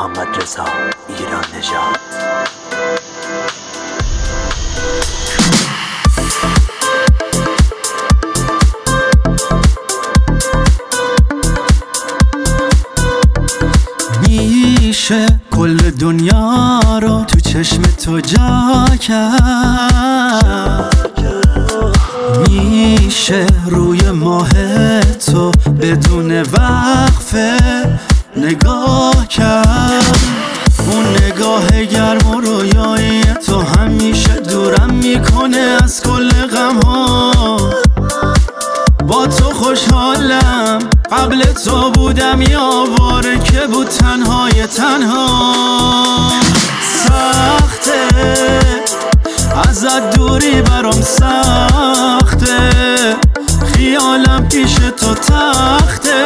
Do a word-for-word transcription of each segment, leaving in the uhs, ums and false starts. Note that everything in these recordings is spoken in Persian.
محمد رضا ایران نژاد. میشه کل دنیا رو تو چشم تو جا کرد، میشه روی ماه تو بدون وقفه نگاه کرد. اون نگاه گرم و رویایی تو همیشه دورم میکنه از کل غم ها. با تو خوشحالم، قبل تو بودم یه آواره که بود تنهای تنها. سخته ازت دوری برام، سخته خیالم پیش تو تخته،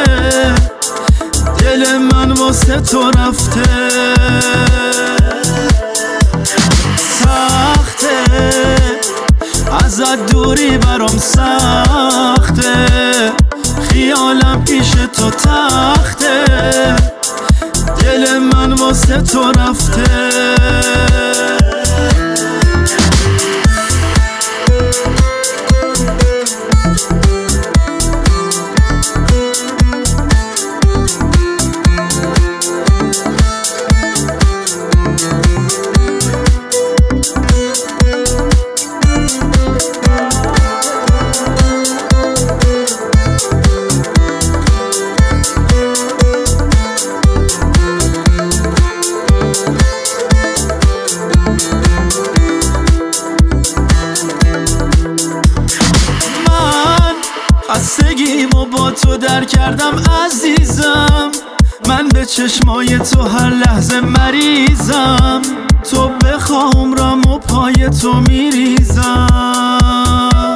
دل من واسه تو رفته. سخته ازت دوری برام، سخته خیالم پیش تو تخته، دل من واسه تو رفته. خستگیمو با تو در کردم عزیزم، من به چشمای تو هر لحظه مریضم. تو بخوا عمرم و پای تو میریزم.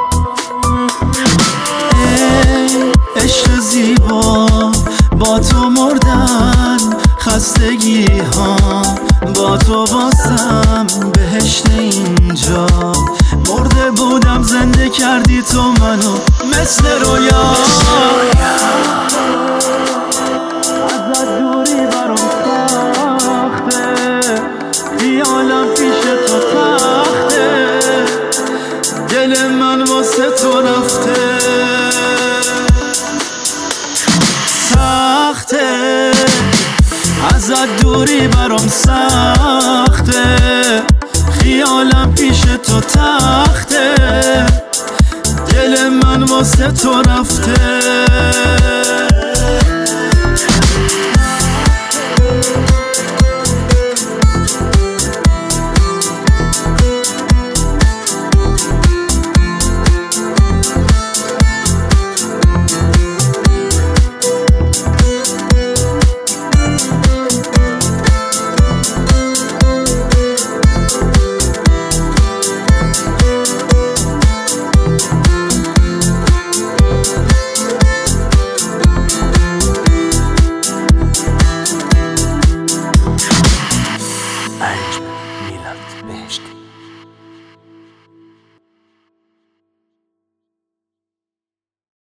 ای عشق زیبا با تو مردن، خستگی ها با تو واسم بهشت اینجا. مرده بودم زنده کردی تو منو مثل رویا. ازت دوری برام سخته، خیالم پیش تو تخته، دل من واسه تو رفته. سخته ازت دوری برام، سخته خیالم پیش تو تخته، دل من واسه تو رفته.